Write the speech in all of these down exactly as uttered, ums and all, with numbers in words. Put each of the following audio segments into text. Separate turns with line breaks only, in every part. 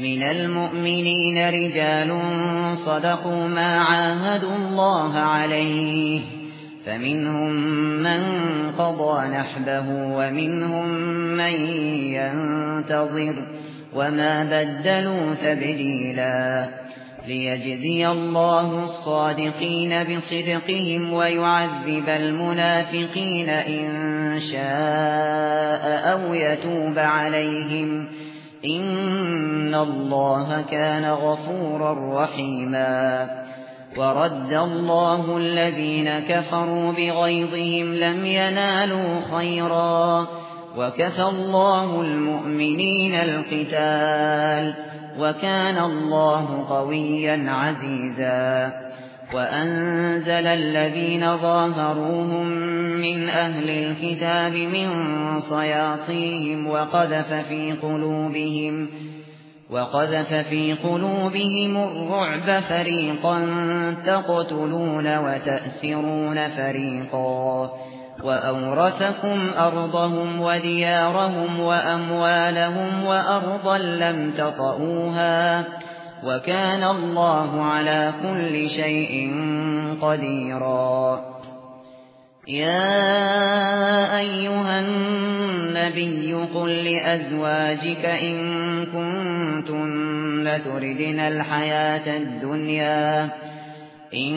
من المؤمنين رجال صدقوا ما عاهدوا الله عليه فمنهم من قضى نحبه ومنهم من ينتظر وما بدلوا تبديلا ليجزي الله الصادقين بصدقهم ويعذب المنافقين إن شاء أو يتوب عليهم إن الله كان غفورا رحيما ورد الله الذين كفروا بغيظهم لم ينالوا خيرا وكفى الله المؤمنين القتال وكان الله قويا عزيزا وأنزل الذين ظاهروهم من أهل الكتاب من صياصيهم وقذف في قلوبهم وقذف في قلوبهم الرعب فريقا تقتلون وتأسرون فريقا وأورثكم أرضهم وديارهم وأموالهم وأرضا لم تطئوها وكان الله على كل شيء قديرا يا أيها النبي قل لأزواجك إن كنتن تردن الحياة الدنيا إن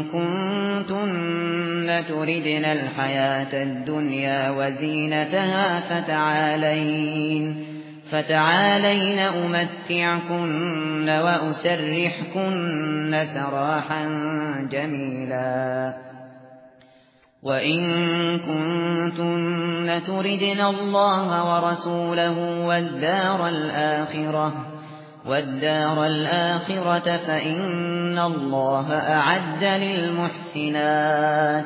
كنتن تردن الحياة الدنيا وزينتها فتعالين فتعالين أمتعكن وأسرحكن سراحا جميلا وإن كنتن تردن الله ورسوله والدار الآخرة والدار الآخرة فإن الله أعد للمحسنات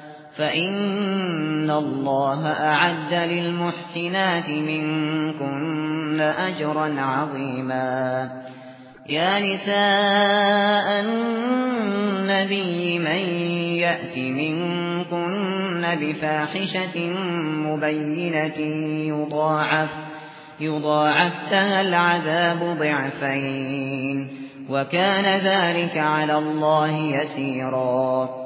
فإن الله أعد للمحسنات منكن أجرا عظيما يا نساء النبي من يأت منكن بفاحشة مبينة يضاعف يضاعف لها العذاب ضعفين وكان ذلك على الله يسيرا